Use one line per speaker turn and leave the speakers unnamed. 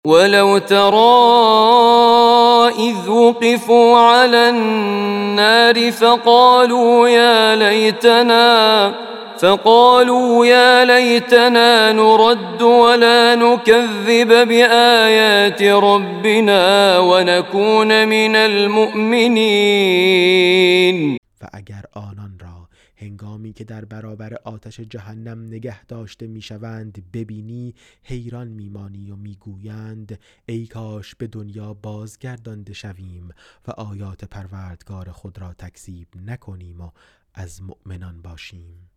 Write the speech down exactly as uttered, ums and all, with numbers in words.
ولو ترى إذ وقفوا على النار فقالوا يا ليتنا فقالوا يا ليتنا نرد ولا نكذب بآيات ربنا ونكون من المؤمنين.
و اگر آنان را هنگامی که در برابر آتش جهنم نگه داشته میشوند ببینی حیران میمانی و میگویند ای کاش به دنیا بازگردانده شویم و آیات پروردگار خود را تکذیب نکنیم و از مؤمنان باشیم.